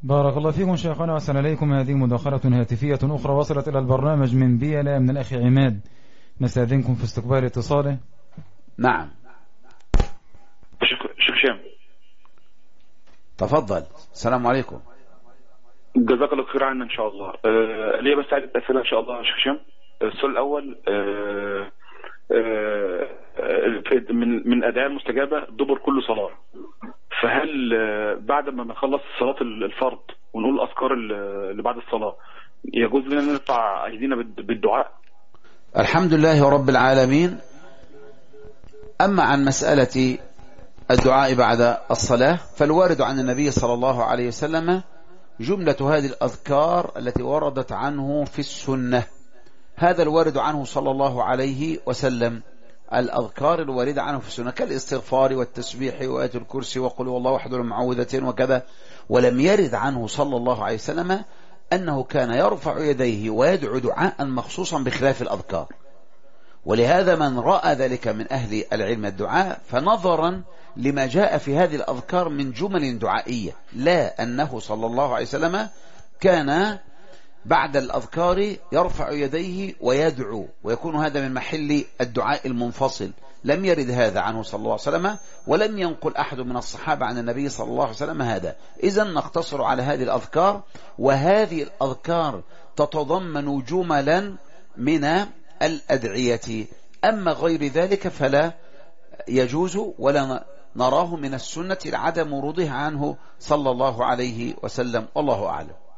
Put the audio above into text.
بارك الله فيكم شيخنا وأحسن إليكم. هذه مداخلة هاتفية أخرى وصلت إلى البرنامج من بيلا من الأخ عماد، نستأذنكم في استقبال اتصاله. نعم شيخ هشام، تفضل. السلام عليكم. جزاك الله خير عنا ان شاء الله. ليه بس عدة اسئله ان شاء الله يا شيخ هشام. السؤال الاول، من ادعية المستجابه دبر كل صلاه، فهل بعد ما نخلص صلاه الفرض ونقول الاذكار اللي بعد الصلاه يجوز لنا نرفع ايدينا بالدعاء؟ الحمد لله رب العالمين. أما عن مسألة الدعاء بعد الصلاة فالوارد عن النبي صلى الله عليه وسلم جملة هذه الأذكار التي وردت عنه في السنة، هذا الوارد عنه صلى الله عليه وسلم، الأذكار الواردة عنه في السنة كالاستغفار والتسبيح وآية الكرسي وقل هو الله أحد والمعوذتين وكذا. ولم يرد عنه صلى الله عليه وسلم أنه كان يرفع يديه ويدعو دعاء مخصوصا بخلاف الأذكار. ولهذا من رأى ذلك من أهل العلم الدعاء فنظرا لما جاء في هذه الأذكار من جمل دعائية، لا أنه صلى الله عليه وسلم كان بعد الأذكار يرفع يديه ويدعو ويكون هذا من محل الدعاء المنفصل. لم يرد هذا عنه صلى الله عليه وسلم، ولم ينقل أحد من الصحابة عن النبي صلى الله عليه وسلم هذا. إذن نقتصر على هذه الأذكار، وهذه الأذكار تتضمن جملا من الأدعية. أما غير ذلك فلا يجوز ولا نراه من السنة لعدم ورودها عنه صلى الله عليه وسلم، والله أعلم.